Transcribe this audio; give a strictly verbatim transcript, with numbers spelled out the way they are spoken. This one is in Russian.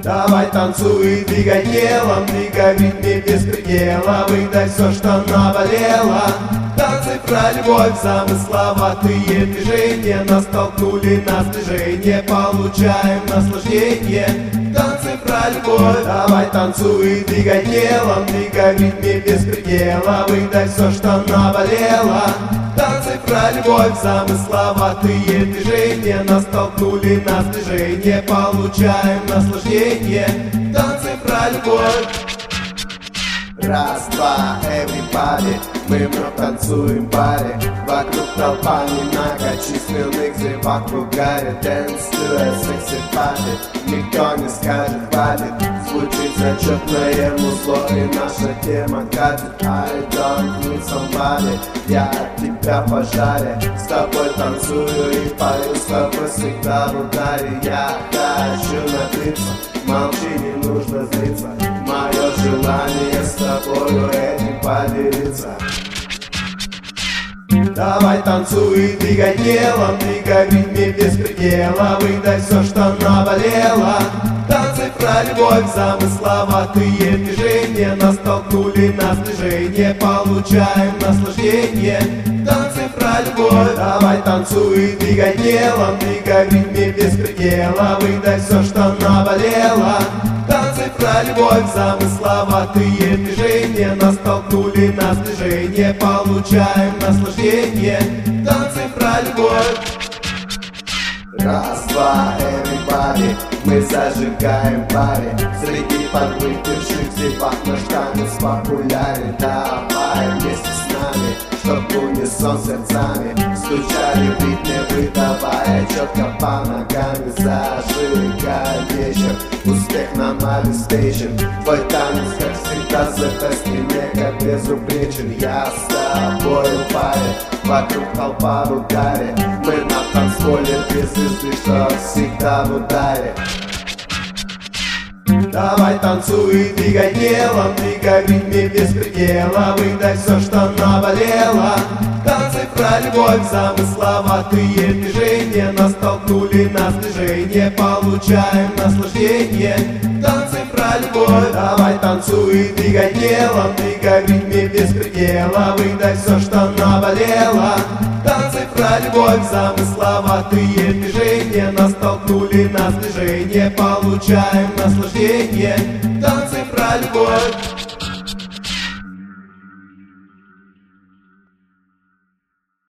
Давай танцуй, двигай телом, двигай в ритме без предела, выдай все, что наболело. Танцы про любовь, замысловатые движения нас толкнули на сближение, получаем наслаждение. Танцы про любовь, давай танцуй, двигай телом, двигай в ритме без предела, выдай все, что наболело. Танцы про любовь, замысловатые движения нас толкнули на сближение, получаем наслаждение. Танцы про любовь. Раз, два, everybody, мы вновь танцуем в паре. Вокруг толпа немногочисленных зевак в угаре. Dance to a sexy party, никто не скажет хватит. Звучит зачетное музло и наша тема катит. I don't need somebody, я от тебя в пожаре. С тобой танцую и пою, с тобой всегда в ударе. Я хочу напиться, молчи, не нужно злиться. Мое желание с тобою этим поделиться. Давай танцуй, двигай телом, двигай в ритме без предела, выдай все, что наболело. Танцы про любовь, замысловатые движения нас толкнули на сближение, получаем наслаждение. Танцы про любовь, давай танцуй, двигай телом, двигай в ритме без предела, выдай все, что наболело. Танцы про любовь, замысловатые движения нас толкнули на сближение, получаем наслаждение. Танцы про любовь. Раз, два, everybody, мы зажигаем пари. Среди подвыпивших зевак наш танец популярен. Давай вместе с нами, чтоб в унисон сердцами стучали в ритме, выдавая четко по ногами. Зажигай вечер, успех нам обеспечен. Твой танец, как всегда, the best и мега безупречен. Я с тобой в паре, вокруг толпа в ударе. Мы на танцполе две звезды, что всегда в ударе. Давай танцуй, двигай телом, двигай в ритме без предела, выдай все, что наболело. Танцы про любовь, замысловатые движения нас толкнули на сближение, получаем наслаждение. Танцы про любовь, давай танцуй, двигай телом, двигай в ритме без предела, выдай все, что наболело. Танцы про любовь, замысловатые движения нас толкнули на сближение, получаем наслаждение. Танцы про любовь.